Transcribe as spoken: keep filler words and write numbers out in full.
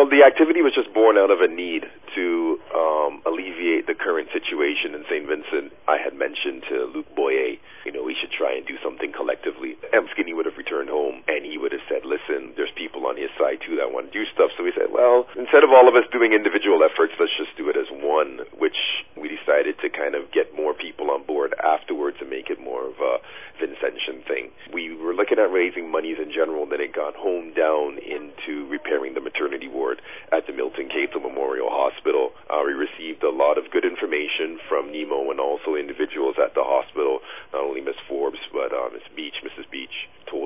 Well, the activity was just born out of a need to um, alleviate the current situation in Saint Vincent. I had mentioned to Luc Boyer, you know, we should try and do something collectively. M. Skinny would have returned home, and he would have said, listen, there's people on his side, too, that want to do stuff. So we said, well, instead of all of us doing individual efforts, let's just do it as one, which we decided to kind of get more people on board afterwards and make it more of a Vincentian thing. We were looking at raising monies in general, then it got honed down into repairing the maternity ward at the Milton Cato Memorial Hospital. Uh, we received a lot of good information from Nemo and also individuals at the hospital, not only Miss Forbes, but uh, Miss Beach, Missus Beach, told